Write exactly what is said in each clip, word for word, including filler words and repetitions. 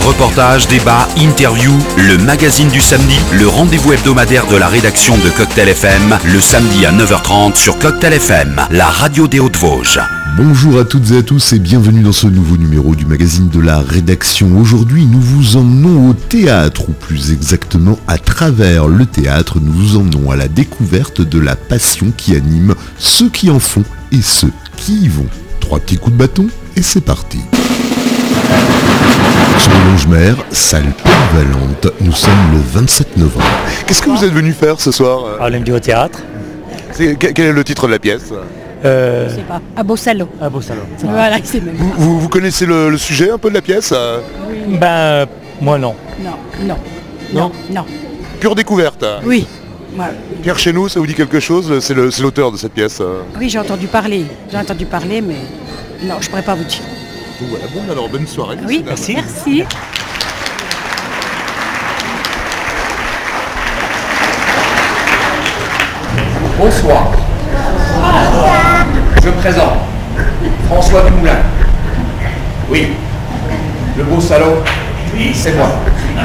Reportages, débats, interviews, le magazine du samedi, le rendez-vous hebdomadaire de la rédaction de Cocktail F M, le samedi à neuf heures trente sur Cocktail F M, la radio des Hauts-de-Vosges. Bonjour à toutes et à tous et bienvenue dans ce nouveau numéro du magazine de la rédaction. Aujourd'hui, nous vous emmenons au théâtre, ou plus exactement à travers le théâtre, nous vous emmenons à la découverte de la passion qui anime ceux qui en font et ceux qui y vont. Trois petits coups de bâton et c'est parti. Sur le Longemer, salle polyvalente, nous sommes le vingt-sept novembre. Qu'est-ce que vous êtes venu faire ce soir? Ah, on aime du au théâtre. C'est, quel est le titre de la pièce? Euh... Je sais pas, à Beau-Salo. À Beau-Salo. Voilà, c'est même. Vous, vous, vous connaissez le, le sujet un peu de la pièce? Oui. Ben, euh, moi non. Non, non, Non non, non. Pure découverte. Oui. Voilà. Pierre Chénoux, ça vous dit quelque chose? C'est, le, c'est l'auteur de cette pièce. Oui, j'ai entendu parler. J'ai entendu parler, mais non, je pourrais pas vous dire. Donc voilà, bon alors bonne soirée. Oui, Merci. Merci. Bonsoir. Je me présente. François Dumoulin. Oui. Le beau salaud. Oui, c'est moi.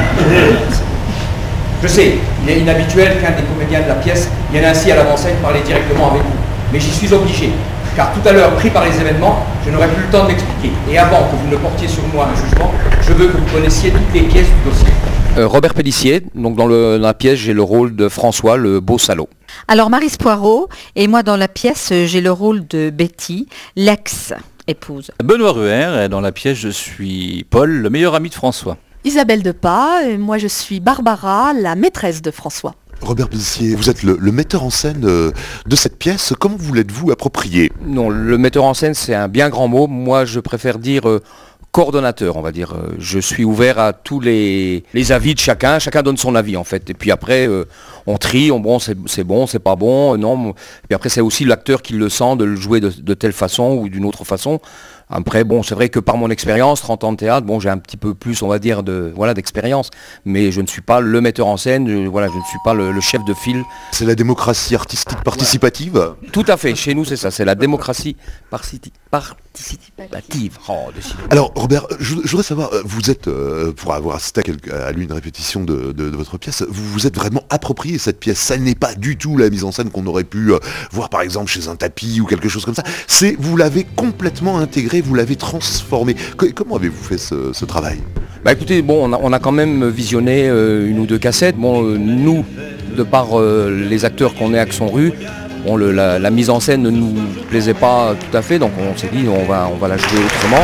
Je sais, il est inhabituel qu'un des comédiens de la pièce vienne ainsi à l'avant-scène parler directement avec vous. Mais j'y suis obligé. Car tout à l'heure, pris par les événements, je n'aurai plus le temps de m'expliquer. Et avant que vous ne portiez sur moi un jugement, je veux que vous connaissiez toutes les pièces du dossier. Euh, Robert Pellissier, donc dans, le, dans la pièce, j'ai le rôle de François, le beau salaud. Alors Maryse Poirot, et moi dans la pièce, j'ai le rôle de Betty, l'ex-épouse. Benoît Ruher, et dans la pièce, je suis Paul, le meilleur ami de François. Isabelle Depas, et moi je suis Barbara, la maîtresse de François. Robert Pellissier, vous êtes le, le metteur en scène de, de cette pièce. Comment vous l'êtes-vous approprié? Non, le metteur en scène, c'est un bien grand mot. Moi, je préfère dire euh, coordonnateur, on va dire. Euh, je suis ouvert à tous les, les avis de chacun. Chacun donne son avis, en fait. Et puis après, euh, on trie. On, bon, c'est, c'est bon, c'est pas bon. Euh, non. Et puis après, c'est aussi l'acteur qui le sent de le jouer de, de telle façon ou d'une autre façon. Après, bon, c'est vrai que par mon expérience, trente ans de théâtre, bon, j'ai un petit peu plus, on va dire, de, voilà, d'expérience. Mais je ne suis pas le metteur en scène, je, voilà, je ne suis pas le, le chef de file. C'est la démocratie artistique participative? Ouais. Tout à fait, chez nous, c'est ça, c'est la démocratie participative. participative. Oh, Alors, Robert, je, je voudrais savoir, vous êtes, euh, pour avoir assisté à, quelque, à l'une répétition de, de, de votre pièce, vous vous êtes vraiment approprié cette pièce. Ça n'est pas du tout la mise en scène qu'on aurait pu euh, voir, par exemple, chez un tapis ou quelque chose comme ça. C'est, vous l'avez complètement intégré, vous l'avez transformé. Que, comment avez-vous fait ce, ce travail? Bah écoutez, bon, on a, on a quand même visionné euh, une ou deux cassettes. Bon, euh, nous, de par euh, les acteurs qu'on est à Axon-Rue, bon, le, la, la mise en scène ne nous plaisait pas tout à fait, donc on s'est dit on va, on va la jouer autrement.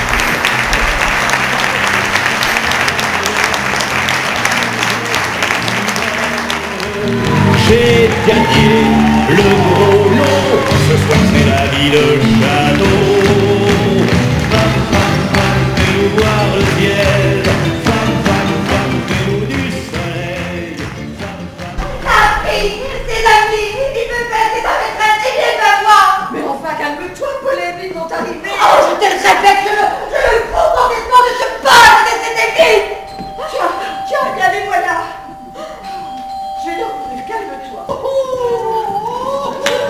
J'ai gagné le gros lot, ce soir c'est la vie de château. Femme, femme, femme, fais-nous voir le ciel. Femme, femme, femme, fais-nous du soleil. Femme, femme... Papi, c'est la vie, il me fait des maîtresse, il vient me voir. Mais enfin, calme-toi, Paulette, ils vont arriver. Oh, je te le répète, je le, je le fous complètement de ce pâle de cette équipe. Tiens, tiens, bien les voilà. Je vais leur dire, calme-toi. Oh, oh, oh.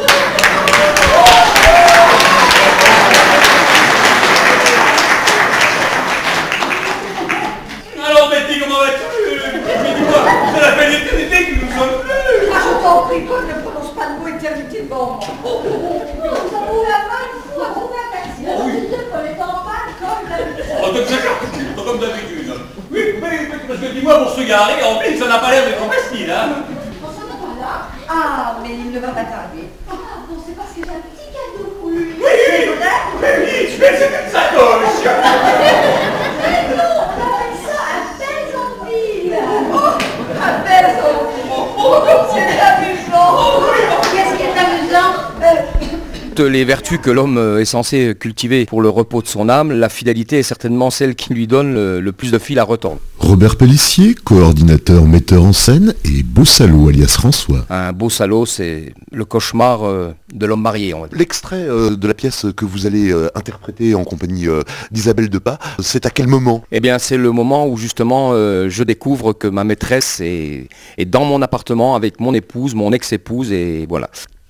Alors Betty, comment vas-tu? Mais dis-moi, c'est la peine d'éternité que nous sommes plus. Ah, je t'en prie, Paul, ne prononce pas le mot éternité devant moi. Oh, oh, oh. Ça vous la main, vous à trouver un taxi. Oui. Paul est en panne, comme d'habitude. Oh, comme, comme d'habitude. Oui, mais parce que dis-moi, pour se garer, en plus, ça n'a pas l'air d'être facile, hein. François n'est pas là. Ah, mais il ne va pas tarder. Ah, bon, c'est parce que j'ai un petit cadeau pour lui. Oui, oui, oui, mais c'est une sacoche. Mais non, on appelle ça un bel empire. Oh, un bel enfant. Oh, c'est amusant. Qu'est-ce qui est amusant? Les vertus que l'homme est censé cultiver pour le repos de son âme, la fidélité est certainement celle qui lui donne le, le plus de fil à retordre. Robert Pellissier, coordinateur metteur en scène, et beau salaud alias François. Un beau salaud, c'est le cauchemar euh, de l'homme marié, on va dire. L'extrait euh, de la pièce que vous allez euh, interpréter en compagnie euh, d'Isabelle Depas, c'est à quel moment? Eh bien, c'est le moment où justement euh, je découvre que ma maîtresse est, est dans mon appartement avec mon épouse, mon ex-épouse, et voilà.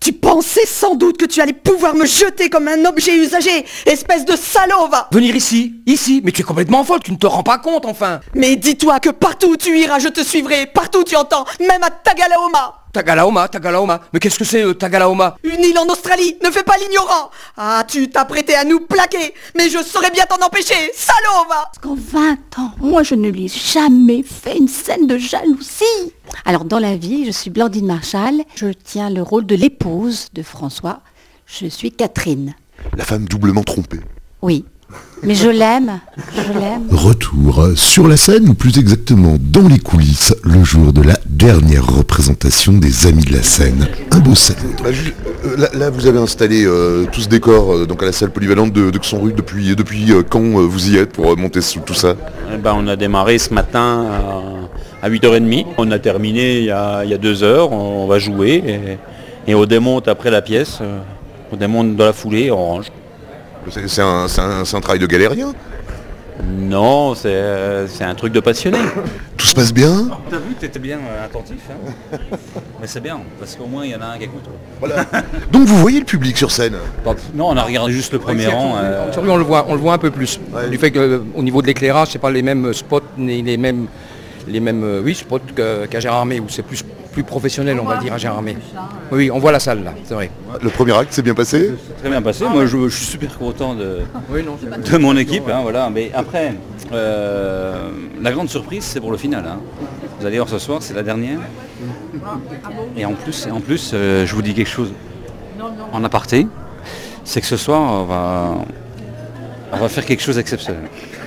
Tu pensais sans doute que tu allais pouvoir me jeter comme un objet usagé, espèce de salaud, va. Venir ici, ici, mais tu es complètement folle, tu ne te rends pas compte enfin. Mais dis-toi que partout où tu iras, je te suivrai, partout où tu entends, même à Tagalaoma. Tagalaoma, Tagalaoma, mais qu'est-ce que c'est euh, Tagalaoma? Une île en Australie, ne fais pas l'ignorant. Ah, tu t'apprêtais à nous plaquer, mais je saurais bien t'en empêcher, salaud, va. Parce qu'en vingt ans, moi je ne lui ai jamais fait une scène de jalousie. Alors dans la vie, je suis Blandine Marchal, je tiens le rôle de l'épouse de François. Je suis Catherine. La femme doublement trompée. Oui, mais je l'aime, je l'aime. Retour sur la scène, ou plus exactement dans les coulisses, le jour de la dernière représentation des Amis de la scène. Un beau salon. Bah, ju- euh, là, là, vous avez installé euh, tout ce décor euh, donc à la salle polyvalente de, de Xon-Rue. Depuis, depuis euh, quand euh, vous y êtes pour euh, monter sous tout ça? Eh ben, on a démarré ce matin à, à huit heures trente. On a terminé il y a, il y a deux heures. On, on va jouer et, et on démonte après la pièce. euh, On démonte dans la foulée, on range. C'est, c'est, un, c'est, un, c'est un travail de galérien? Non, c'est, euh, c'est un truc de passionné. Tout se passe bien? T'as vu, t'étais bien euh, attentif. Hein. Mais c'est bien, parce qu'au moins il y en a un qui écoute. Voilà. Donc vous voyez le public sur scène? Non, on a regardé juste le premier rang. euh, Sur lui, on le voit, on le voit un peu plus. Ouais. Du fait qu'au niveau de l'éclairage, c'est pas les mêmes spots ni les mêmes, les mêmes euh, oui, spots que- qu'à Gérardmer, où c'est plus, plus professionnel, on va dire, à Gérardmer. Oui, on voit la salle là, c'est vrai. Le premier acte s'est bien passé? C'est très bien passé. Moi, je, je suis super content de, Oui, non, c'est de mon équipe. Hein, voilà. Mais après, euh, la grande surprise, c'est pour le final. Hein. Vous allez voir ce soir, c'est la dernière. Et en plus, en plus euh, je vous dis quelque chose en aparté, c'est que ce soir, on va, on va faire quelque chose d'exceptionnel.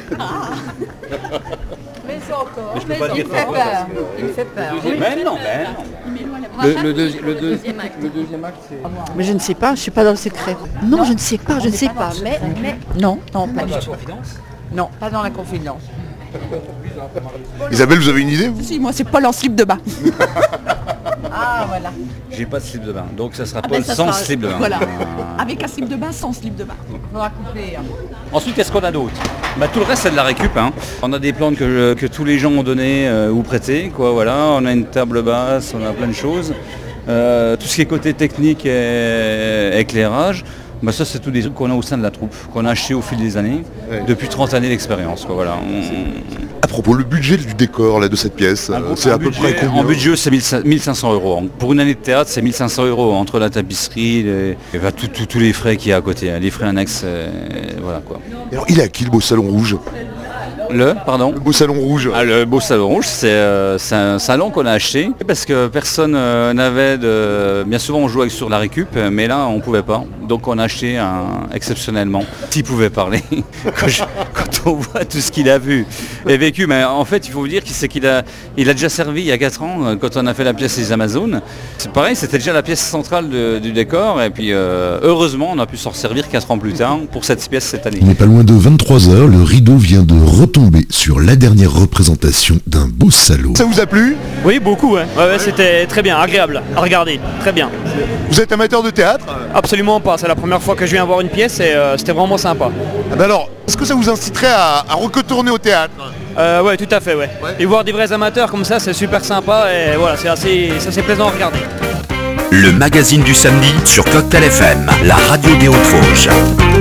Mais je peux pas dire fort, parce que- Il me fait peur. Mais non, mais non. Le, le, deuxi- le, deuxième acte. le deuxième acte, c'est... Mais je ne sais pas, je suis pas dans le secret. Non, je ne sais pas, je ne sais pas. Mais, mais Non, non, pas du La tout. confidence. Non, pas dans la confidence. Isabelle, vous avez une idée vous? Si, moi c'est Paul en slip de bain. ah voilà. J'ai pas de slip de bain, donc ça sera Ah Paul ben, ça sans sera- slip de bain. Voilà. Euh, Avec un slip de bain, sans slip de bain. Faudra couper. hein. Ensuite, qu'est-ce qu'on a d'autre? Bah, tout le reste, c'est de la récup. Hein. On a des plantes que, que tous les gens ont données euh, ou prêtées. Quoi, voilà. On a une table basse, on a plein de choses. Euh, tout ce qui est côté technique et éclairage, bah, ça, c'est tous des trucs qu'on a au sein de la troupe, qu'on a acheté au fil des années, Ouais. depuis trente années d'expérience. Quoi, voilà. On- À propos, le budget du décor là, de cette pièce, Un euh, gros- c'est un à peu budget- près combien? En budget, c'est mille cinq cents euros. Pour une année de théâtre, c'est mille cinq cents euros entre la tapisserie, les, et bah, tout- tout- tous les frais qu'il y a à côté, hein, les frais annexes, euh, voilà quoi. Et alors, il est à qui le beau salon rouge? Le, pardon. Le beau salon rouge. Ah, le beau salon rouge, c'est euh, c'est un salon qu'on a acheté parce que personne euh, n'avait de... Bien souvent on jouait sur la récup, mais là on pouvait pas. Donc on a acheté un exceptionnellement. S'il pouvait parler, quand, je- quand on voit tout ce qu'il a vu et vécu, mais en fait il faut vous dire qu'il c'est qu'il a, il a déjà servi il y a quatre ans euh, quand on a fait la pièce Les Amazones. C'est pareil, c'était déjà la pièce centrale de- du décor et puis euh, heureusement on a pu s'en servir quatre ans plus tard pour cette pièce cette année. Il n'est pas loin de vingt-trois heures, le rideau vient de retomber sur la dernière représentation d'un beau salaud. Ça vous a plu? Oui, beaucoup, ouais. Ouais, ouais, c'était très bien, agréable à regarder, très bien. Vous êtes amateur de théâtre? Absolument pas, c'est la première fois que je viens voir une pièce et euh, c'était vraiment sympa. Ah ben alors, est-ce que ça vous inciterait à, à retourner au théâtre? Euh, ouais, tout à fait, ouais. Et voir des vrais amateurs comme ça, c'est super sympa et voilà, c'est assez, c'est assez plaisant à regarder. Le magazine du samedi sur Cocktail F M, la radio des Hauts-de-Vosges.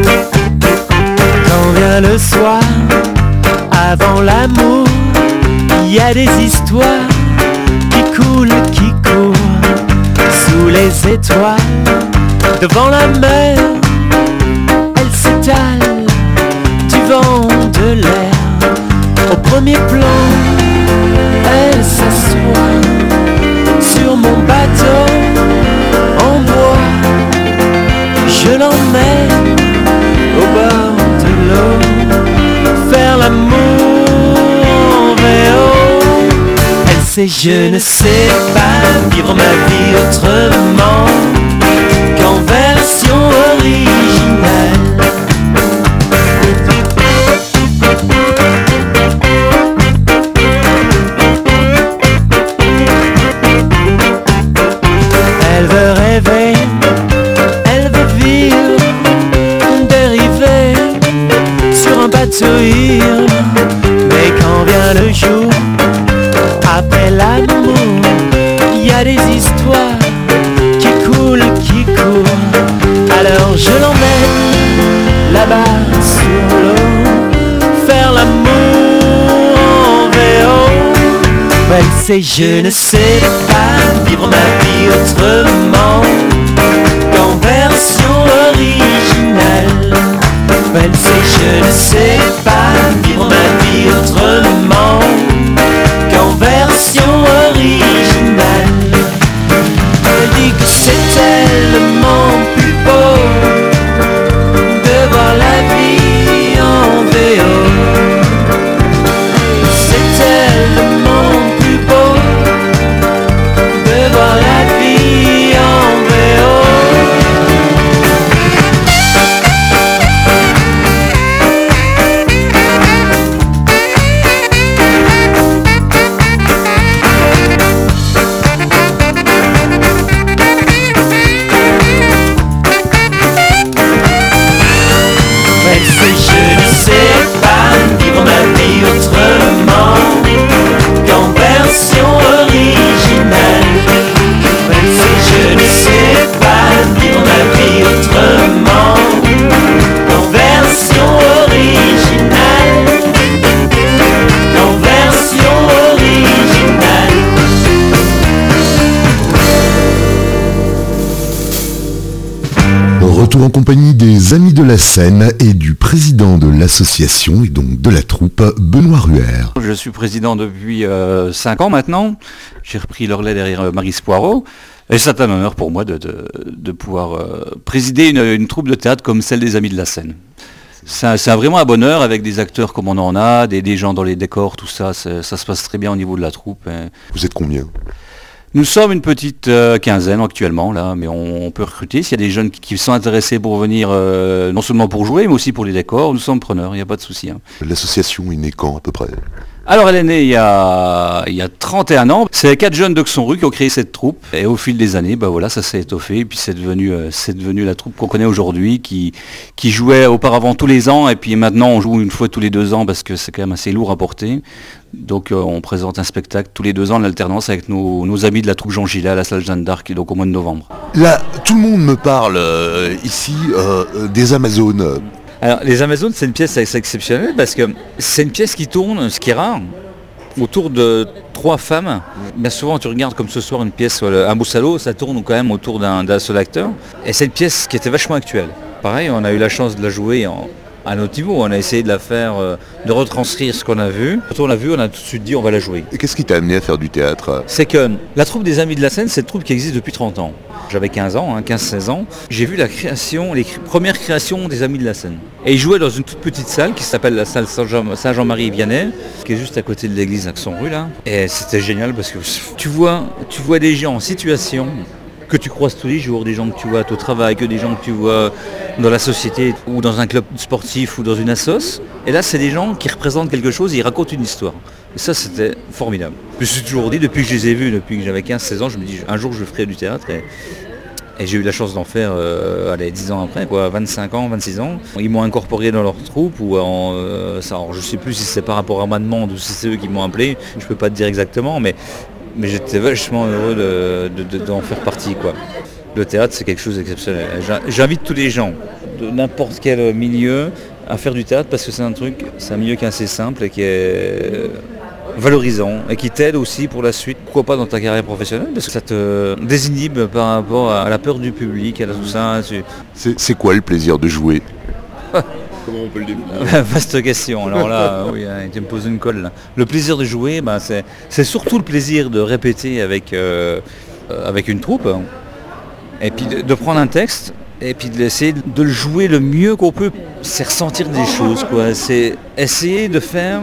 Quand vient le soir, avant l'amour, il y a des histoires qui coulent, qui courent sous les étoiles. Devant la mer, elle s'étale du vent, de l'air. Au premier plan, elle s'assoit sur mon bateau en bois. Je l'emmène au bord de l'eau, faire l'amour en V O. Elle sait, je ne sais pas vivre ma vie autrement qu'en version originale. Elle veut rêver, elle veut vivre, dériver sur un bateau ivre. Mais quand vient le jour, après l'amour, il y a des histoires qui coulent, qui je l'emmène là-bas sur l'eau, faire l'amour en V O. Elle sait, je ne sais pas vivre ma vie autrement qu'en version originale. Elle sait, je ne sais pas vivre ma vie autrement qu'en version originale. Elle dit que c'est tellement plus beau de voir la vie en V O. C'est tellement plus beau de voir la vie en V O. Autrement qu'en version originale. Même si je ne sais pas vivre ma vie autrement qu'en version originale. Qu'en version originale. Retour en compagnie des Amis de la Seine et du président de l'association et donc de la troupe, Benoît Ruher. Je suis président depuis euh, cinq ans maintenant. J'ai repris le relais derrière euh, Maryse Poirot. Et c'est un honneur pour moi de, de, de pouvoir euh, présider une, une troupe de théâtre comme celle des Amis de la Seine. C'est, un, c'est un vraiment un bonheur avec des acteurs comme on en a, des, des gens dans les décors, tout ça. Ça se passe très bien au niveau de la troupe. Et... Vous êtes combien ? Nous sommes une petite euh, quinzaine actuellement, là, mais on, on peut recruter. S'il y a des jeunes qui, qui sont intéressés pour venir, euh, non seulement pour jouer, mais aussi pour les décors, nous sommes preneurs, il n'y a pas de souci. Hein. L'association est née quand à peu près ? Alors elle est née il y a, il y a trente et un ans. C'est quatre jeunes de Xonru qui ont créé cette troupe. Et au fil des années, bah voilà, ça s'est étoffé. Et puis c'est devenu, euh, c'est devenu la troupe qu'on connaît aujourd'hui, qui, qui jouait auparavant tous les ans. Et puis maintenant, on joue une fois tous les deux ans parce que c'est quand même assez lourd à porter. Donc euh, on présente un spectacle tous les deux ans en alternance avec nos, nos amis de la troupe Jean Gillet à la salle Jeanne d'Arc, donc au mois de novembre. Là, tout le monde me parle euh, ici euh, des Amazones. Alors les Amazones, c'est une pièce assez exceptionnelle parce que c'est une pièce qui tourne, ce qui est rare, autour de trois femmes. Bien souvent tu regardes comme ce soir une pièce, un Moussalo, ça tourne quand même autour d'un, d'un seul acteur. Et c'est une pièce qui était vachement actuelle. Pareil, on a eu la chance de la jouer en, à notre niveau, on a essayé de la faire, de retranscrire ce qu'on a vu. Quand on l'a vu, on a tout de suite dit on va la jouer. Et qu'est-ce qui t'a amené à faire du théâtre ? C'est que la troupe des Amis de la Seine, c'est une troupe qui existe depuis trente ans. J'avais quinze ans, hein, quinze seize ans. J'ai vu la création, les cr- premières créations des Amis de la Seine. Et ils jouaient dans une toute petite salle qui s'appelle la salle Saint-Jean- Saint-Jean-Marie-Vianney, qui est juste à côté de l'église Axon-Rue là. Et c'était génial parce que tu vois, tu vois des gens en situation que tu croises tous les jours, des gens que tu vois au travail, que des gens que tu vois dans la société ou dans un club sportif ou dans une assoce. Et là, c'est des gens qui représentent quelque chose, ils racontent une histoire. Et ça, c'était formidable. Je me suis toujours dit, depuis que je les ai vus, depuis que j'avais quinze seize ans, je me dis, un jour, je ferai du théâtre. Et, et j'ai eu la chance d'en faire, euh, allez, dix ans après, quoi, vingt-cinq ans, vingt-six ans. Ils m'ont incorporé dans leur troupe, ou en, euh, ça, alors, je ne sais plus si c'est par rapport à ma demande ou si c'est eux qui m'ont appelé, je ne peux pas te dire exactement, mais, mais j'étais vachement heureux de, de, de, d'en faire partie, quoi. Le théâtre, c'est quelque chose d'exceptionnel. J'invite tous les gens, de n'importe quel milieu, à faire du théâtre parce que c'est un truc, c'est un milieu qui est assez simple et qui est valorisant et qui t'aide aussi pour la suite, pourquoi pas dans ta carrière professionnelle, parce que ça te désinhibe par rapport à la peur du public, à tout ça. Tu... C'est, c'est quoi le plaisir de jouer ? Comment on peut le définir ? Vaste question, alors là, oui, tu me poses une colle là. Le plaisir de jouer, bah, c'est, c'est surtout le plaisir de répéter avec, euh, avec une troupe, et puis de, de prendre un texte, et puis d'essayer de le jouer le mieux qu'on peut, c'est ressentir des choses, quoi. C'est essayer de faire...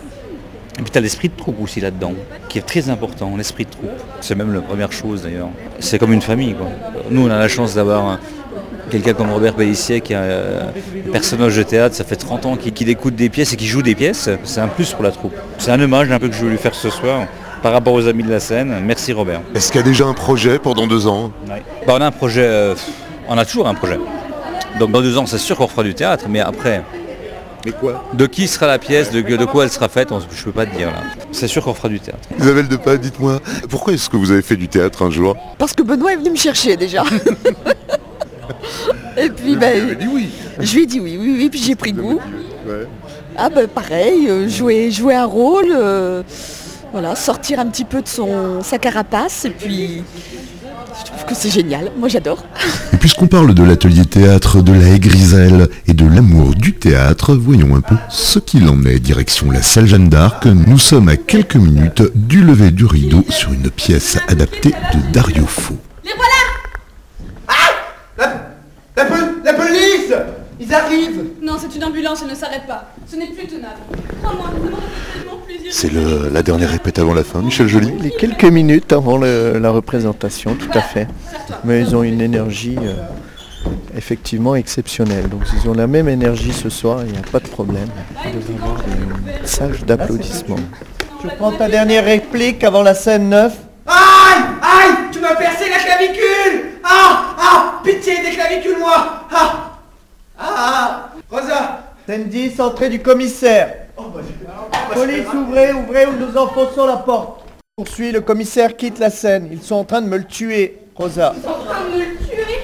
Et puis tu as l'esprit de troupe aussi là-dedans, qui est très important, l'esprit de troupe. C'est même la première chose d'ailleurs. C'est comme une famille, quoi. Nous, on a la chance d'avoir quelqu'un comme Robert Pellissier, qui est un personnage de théâtre, ça fait trente ans qu'il, qu'il écoute des pièces et qu'il joue des pièces. C'est un plus pour la troupe. C'est un hommage un peu que je veux lui faire ce soir, par rapport aux Amis de la Seine. Merci Robert. Est-ce qu'il y a déjà un projet pour dans deux ans ? Ouais. Bah, on a un projet, euh, on a toujours un projet. Donc dans deux ans, c'est sûr qu'on fera du théâtre, mais après... Mais quoi ? De qui sera la pièce, de, de quoi elle sera faite, on, je peux pas te dire là. C'est sûr qu'on fera du théâtre. Isabelle Depas, dites-moi, pourquoi est-ce que vous avez fait du théâtre un jour ? Parce que Benoît est venu me chercher déjà. Et puis, ben, dit oui. je lui ai dit oui, oui, oui, puis j'ai pris goût. Ouais. Ah ben pareil, euh, jouer, jouer un rôle, euh, voilà, sortir un petit peu de son, sa carapace, et puis je trouve que c'est génial, moi j'adore. Et puisqu'on parle de l'atelier théâtre de la Haie Griselle et de l'amour du théâtre, voyons un peu ce qu'il en est. Direction la salle Jeanne d'Arc, nous sommes à quelques minutes du lever du rideau sur une pièce adaptée de Dario Fo. Les voilà! Ah! La, la, pol- la police! Ils arrivent! Non, c'est une ambulance, elle ne s'arrête pas. Ce n'est plus tenable. Crois-moi, nous avons tellement plaisir. C'est le, la dernière répète avant la fin, Michel Joly. Les quelques minutes avant le- la représentation, tout à fait. Mais ils ont une énergie euh, effectivement exceptionnelle. Donc ils ont la même énergie ce soir, il n'y a pas de problème. Ils devraient avoir une salle d'applaudissements. Tu prends ta dernière réplique avant la scène neuf. Aïe! Aïe! Tu m'as percé la clavicule! Ah! Ah! Pitié des clavicules, moi! Ah! Ah! Rosa! Scène dix, entrée du commissaire. Police, ouvrez, ouvrez ou nous enfonçons la porte. Poursuit, le commissaire quitte la scène. Ils sont en train de me le tuer, Rosa. Ils sont en train de me le tuer.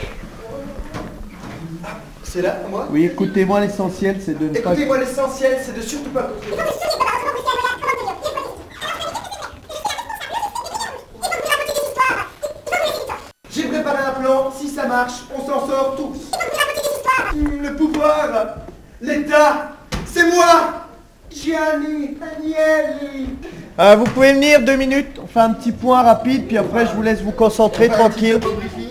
C'est là, moi? Oui, écoutez-moi, l'essentiel c'est de ne pas... Écoutez-moi, l'essentiel, c'est de surtout pas... J'ai préparé un plan, si ça marche, on s'en sort tous. Hum, Le pouvoir, l'État, c'est moi, Gianni Agnelli. Euh, vous pouvez venir deux minutes, on fait un petit point rapide, puis après je vous laisse vous concentrer tranquille.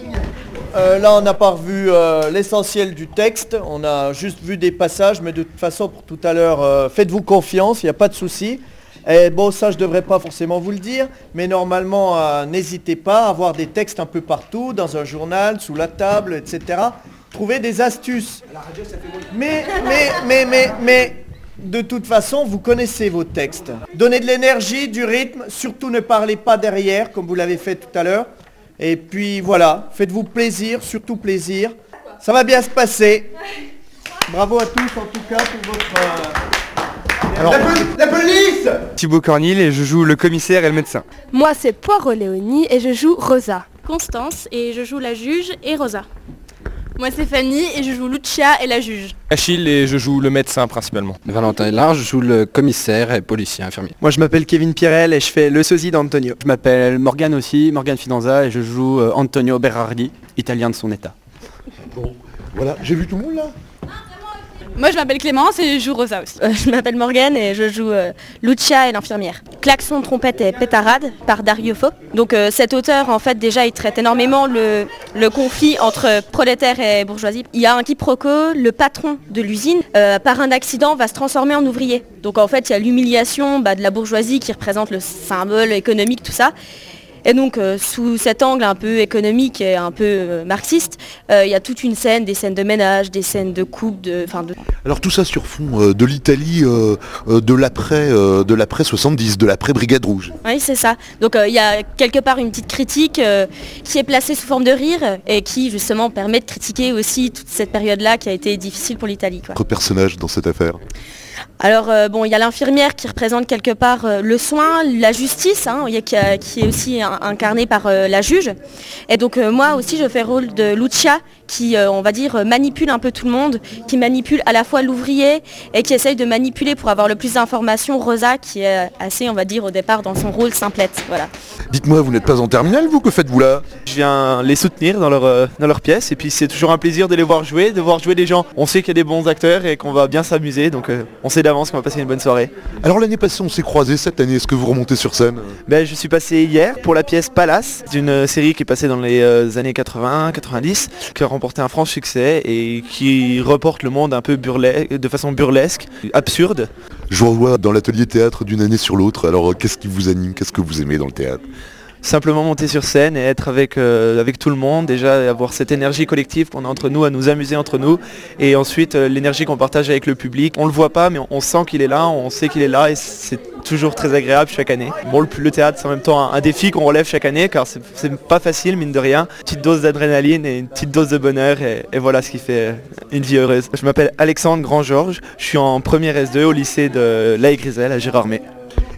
Euh, là on n'a pas revu euh, l'essentiel du texte, on a juste vu des passages, mais de toute façon pour tout à l'heure, euh, faites-vous confiance, il n'y a pas de souci. Et bon, ça je devrais pas forcément vous le dire, mais normalement euh, n'hésitez pas à avoir des textes un peu partout, dans un journal, sous la table, et cetera. Trouvez des astuces. Mais, mais, mais, mais, mais, de toute façon, vous connaissez vos textes. Donnez de l'énergie, du rythme, surtout ne parlez pas derrière, comme vous l'avez fait tout à l'heure. Et puis voilà, faites-vous plaisir, surtout plaisir. Ça va bien se passer. Bravo à tous en tout cas pour votre... Euh... Alors, la, pol- la police! Thibaut Cornil et je joue le commissaire et le médecin. Moi, c'est Poirot Léonie et je joue Rosa. Constance et je joue la juge et Rosa. Moi, c'est Fanny et je joue Lucia et la juge. Achille et je joue le médecin principalement. Valentin Hélard, je joue le commissaire et policier infirmier. Moi je m'appelle Kevin Pirel et je fais le sosie d'Antonio. Je m'appelle Morgane aussi, Morgane Fidanza et je joue euh, Antonio Berardi, italien de son état. Bon, voilà, j'ai vu tout le monde là. Moi, je m'appelle Clémence et je joue Rosa aussi. Euh, je m'appelle Morgane et je joue euh, Lucia et l'infirmière. Klaxon, trompette et pétarade par Dario Fo. Donc euh, cet auteur, en fait, déjà, il traite énormément le, le conflit entre prolétaires et bourgeoisie. Il y a un quiproquo, le patron de l'usine, euh, par un accident, va se transformer en ouvrier. Donc en fait, il y a l'humiliation bah, de la bourgeoisie qui représente le symbole économique, tout ça. Et donc, euh, sous cet angle un peu économique et un peu euh, marxiste, euh, il y a toute une scène, des scènes de ménage, des scènes de coupe, de... de... Alors tout ça sur fond euh, de l'Italie euh, euh, de l'après euh, de l'après soixante-dix, de l'après Brigade Rouge. Oui, c'est ça. Donc euh, il y a quelque part une petite critique euh, qui est placée sous forme de rire et qui justement permet de critiquer aussi toute cette période-là qui a été difficile pour l'Italie. Votre personnage dans cette affaire? Alors euh, bon, il y a l'infirmière qui représente quelque part euh, le soin, la justice, hein, qui, a, qui est aussi un, incarnée par euh, la juge. Et donc euh, moi aussi je fais le rôle de Lucia qui, euh, on va dire, manipule un peu tout le monde, qui manipule à la fois l'ouvrier et qui essaye de manipuler pour avoir le plus d'informations Rosa qui est assez, on va dire, au départ dans son rôle simplette. Voilà. Dites-moi, vous n'êtes pas en terminale, vous? Que faites-vous là? Je viens les soutenir dans leur, euh, dans leur pièce et puis c'est toujours un plaisir de les voir jouer, de voir jouer des gens. On sait qu'il y a des bons acteurs et qu'on va bien s'amuser, donc euh, on sait d'avance qu'on va passer une bonne soirée. Alors l'année passée on s'est croisés, cette année est-ce que vous remontez sur scène? Ben, je suis passé hier pour la pièce Palace, d'une série qui est passée dans les euh, années quatre-vingts quatre-vingt-dix, qui a remporté un franc succès et qui reporte le monde un peu burlesque, de façon burlesque, absurde. Je vous revois dans l'atelier théâtre d'une année sur l'autre, alors qu'est-ce qui vous anime, qu'est-ce que vous aimez dans le théâtre? Simplement monter sur scène et être avec, euh, avec tout le monde, déjà avoir cette énergie collective qu'on a entre nous, à nous amuser entre nous, et ensuite euh, l'énergie qu'on partage avec le public. On le voit pas, mais on, on sent qu'il est là, on sait qu'il est là, et c'est toujours très agréable chaque année. Bon, le, le théâtre, c'est en même temps un, un défi qu'on relève chaque année, car c'est, c'est pas facile, mine de rien. Une petite dose d'adrénaline et une petite dose de bonheur, et, et voilà ce qui fait une vie heureuse. Je m'appelle Alexandre Grand-Georges, je suis en première S deux au lycée de La Haie Griselle à Gérardmer.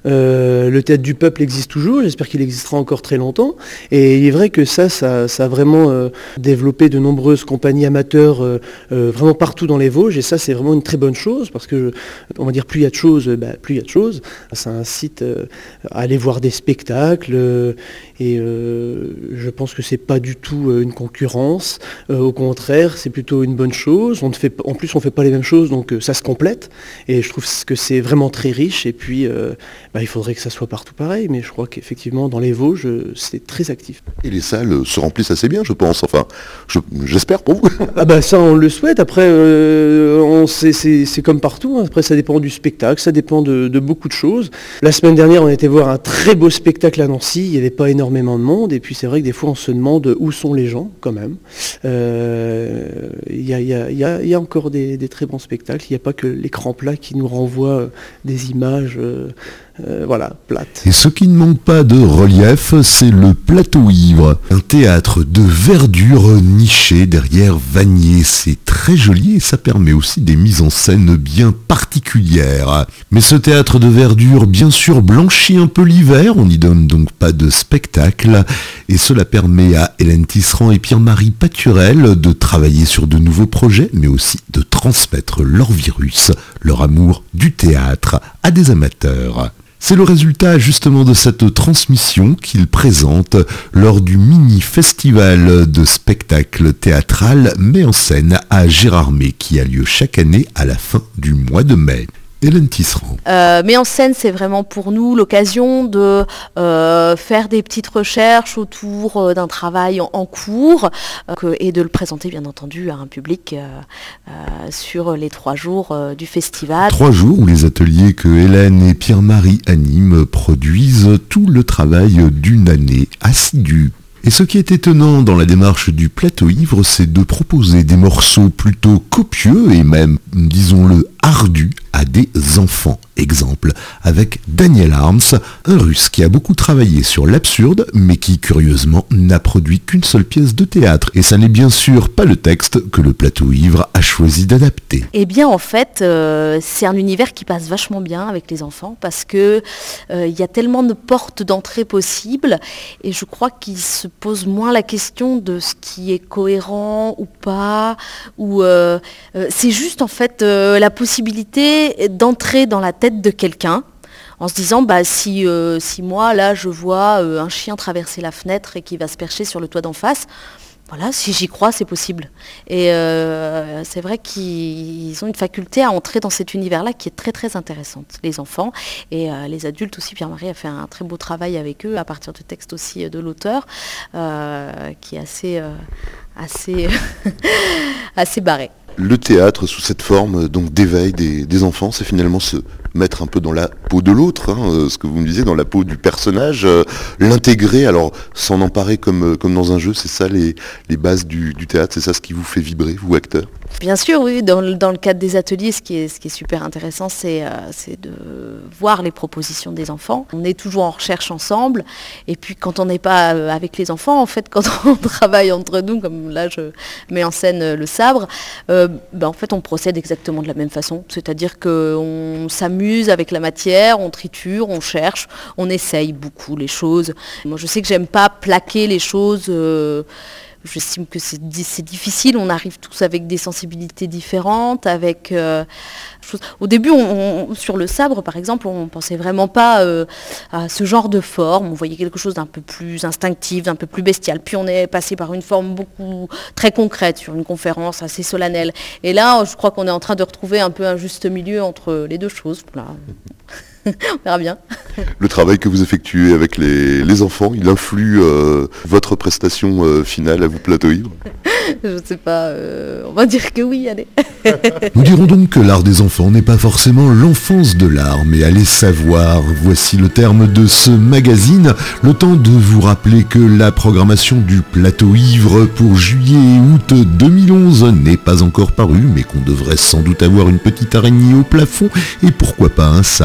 Euh, le théâtre du peuple existe toujours, j'espère qu'il existera encore très longtemps. Et il est vrai que ça, ça, ça a vraiment euh, développé de nombreuses compagnies amateurs euh, euh, vraiment partout dans les Vosges. Et ça, c'est vraiment une très bonne chose parce que, on va dire, plus il y a de choses, bah, plus il y a de choses. Ça incite euh, à aller voir des spectacles. Euh, et euh, je pense que c'est pas du tout euh, une concurrence. Euh, au contraire, c'est plutôt une bonne chose. On ne fait, en plus, on ne fait pas les mêmes choses, donc euh, ça se complète. Et je trouve que c'est vraiment très riche. Et puis, euh, bah, il faudrait que ça soit partout pareil. Mais je crois qu'effectivement, dans les Vosges, c'est très actif. Et les salles se remplissent assez bien, je pense. Enfin, je, j'espère pour vous. Ah bah ça, on le souhaite. Après, euh, on, c'est, c'est, c'est comme partout. Hein. Après, ça dépend du spectacle, ça dépend de, de beaucoup de choses. La semaine dernière, on était voir un très beau spectacle à Nancy. Il n'y avait pas énormément de monde. Et puis, c'est vrai que des fois, on se demande où sont les gens, quand même. Euh, Il y, a, y, a, y, a, y a encore des, des très bons spectacles. Il n'y a pas que l'écran plat qui nous renvoie des images euh, euh, voilà, plates. Et ce qui ne manque pas de relief, c'est le Plateau Ivre. Un théâtre de verdure niché derrière Vanier. C'est très joli et ça permet aussi des mises en scène bien particulières. Mais ce théâtre de verdure, bien sûr, blanchit un peu l'hiver. On n'y donne donc pas de spectacle. Et cela permet à Hélène Tisserand et Pierre-Marie Paturel de travailler sur de nouveaux projets, mais aussi de transmettre leur virus, leur amour du théâtre à des amateurs. C'est le résultat justement de cette transmission qu'ils présentent lors du mini-festival de spectacle théâtral Met en scène à Gérardmer qui a lieu chaque année à la fin du mois de mai. Hélène Tisserand. Euh, mais en scène, c'est vraiment pour nous l'occasion de euh, faire des petites recherches autour euh, d'un travail en, en cours euh, que, et de le présenter bien entendu à un public euh, euh, sur les trois jours euh, du festival. Trois jours où les ateliers que Hélène et Pierre-Marie animent produisent tout le travail d'une année assidue. Et ce qui est étonnant dans la démarche du Plateau Ivre, c'est de proposer des morceaux plutôt copieux et même, disons-le, ardus à des enfants. Exemple, avec Daniel Arms, un Russe qui a beaucoup travaillé sur l'absurde, mais qui, curieusement, n'a produit qu'une seule pièce de théâtre. Et ça n'est bien sûr pas le texte que le Plateau Ivre a choisi d'adapter. Eh bien, en fait, euh, c'est un univers qui passe vachement bien avec les enfants, parce que euh, il y a tellement de portes d'entrée possibles, et je crois qu'ils se posent moins la question de ce qui est cohérent ou pas, ou euh, euh, c'est juste, en fait, euh, la possibilité d'entrer dans la tête de quelqu'un en se disant bah si, euh, si moi là je vois euh, un chien traverser la fenêtre et qui va se percher sur le toit d'en face, voilà, si j'y crois c'est possible. Et euh, c'est vrai qu'ils ont une faculté à entrer dans cet univers-là qui est très très intéressante, les enfants et euh, les adultes aussi. Pierre-Marie a fait un très beau travail avec eux à partir du texte aussi de l'auteur euh, qui est assez, euh, assez, assez barré. Le théâtre sous cette forme donc d'éveil des, des enfants, c'est finalement se mettre un peu dans la peau de l'autre, hein, ce que vous me disiez, dans la peau du personnage, euh, l'intégrer, alors s'en emparer comme, comme dans un jeu, c'est ça les, les bases du, du théâtre, c'est ça ce qui vous fait vibrer, vous acteurs ? Bien sûr, oui, dans le, dans le cadre des ateliers, ce qui est, ce qui est super intéressant, c'est, euh, c'est de voir les propositions des enfants. On est toujours en recherche ensemble, et puis quand on n'est pas euh, avec les enfants, en fait, quand on travaille entre nous, comme là je mets en scène euh, le sabre, euh, ben, en fait on procède exactement de la même façon, c'est-à-dire qu'on s'amuse avec la matière, on triture, on cherche, on essaye beaucoup les choses. Moi je sais que j'aime pas plaquer les choses, euh, j'estime que c'est, c'est difficile, on arrive tous avec des sensibilités différentes, avec... Euh, au début, on, on, sur le sabre, par exemple, on ne pensait vraiment pas euh, à ce genre de forme, on voyait quelque chose d'un peu plus instinctif, d'un peu plus bestial, puis on est passé par une forme beaucoup très concrète, sur une conférence assez solennelle. Et là, je crois qu'on est en train de retrouver un peu un juste milieu entre les deux choses. Voilà. On verra bien. Le travail que vous effectuez avec les, les enfants, il influe euh, votre prestation euh, finale à vous, Plateau Ivre ? Je ne sais pas, euh, on va dire que oui, allez. Nous dirons donc que l'art des enfants n'est pas forcément l'enfance de l'art, mais allez savoir. Voici le terme de ce magazine. Le temps de vous rappeler que la programmation du Plateau Ivre pour juillet et août deux mille onze n'est pas encore parue, mais qu'on devrait sans doute avoir une petite araignée au plafond et pourquoi pas un sabre pour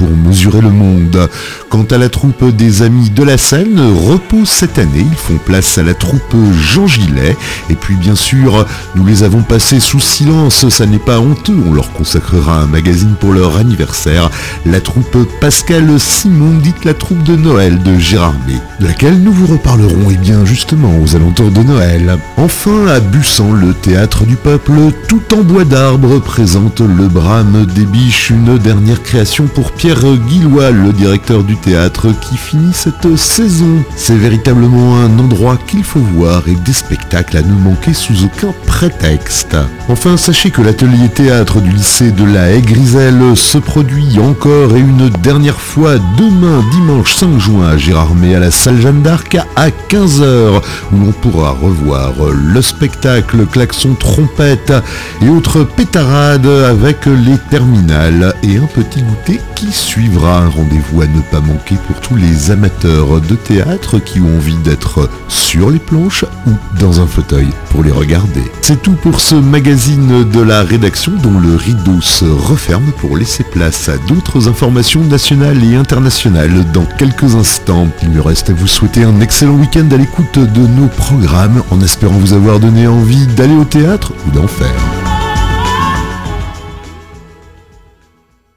pour mesurer le monde. Quant à la troupe des Amis de la Seine, repose cette année. Ils font place à la troupe Jean Gillet. Et puis bien sûr, nous les avons passés sous silence, ça n'est pas honteux. On leur consacrera un magazine pour leur anniversaire. La troupe Pascal Simon, dite la troupe de Noël de Gérardmer, de laquelle nous vous reparlerons et bien justement aux alentours de Noël. Enfin, à Bussan, le théâtre du peuple, tout en bois d'arbre, présente Le Brame des Biches, une dernière création pour Pierre Guillois, le directeur du théâtre qui finit cette saison. C'est véritablement un endroit qu'il faut voir et des spectacles à ne manquer sous aucun prétexte. Enfin, sachez que l'atelier théâtre du lycée de la Haye-Griselle se produit encore et une dernière fois demain, dimanche cinq juin à Gérardmer à la salle Jeanne d'Arc à quinze heures, où l'on pourra revoir le spectacle klaxon trompette et autres pétarades avec les terminales et un petit goûter qui suivra. Un rendez-vous à ne pas manquer pour tous les amateurs de théâtre qui ont envie d'être sur les planches ou dans un fauteuil pour les regarder. C'est tout pour ce magazine de la rédaction dont le rideau se referme pour laisser place à d'autres informations nationales et internationales dans quelques instants. Il me reste à vous souhaiter un excellent week-end à l'écoute de nos programmes en espérant vous avoir donné envie d'aller au théâtre ou d'en faire.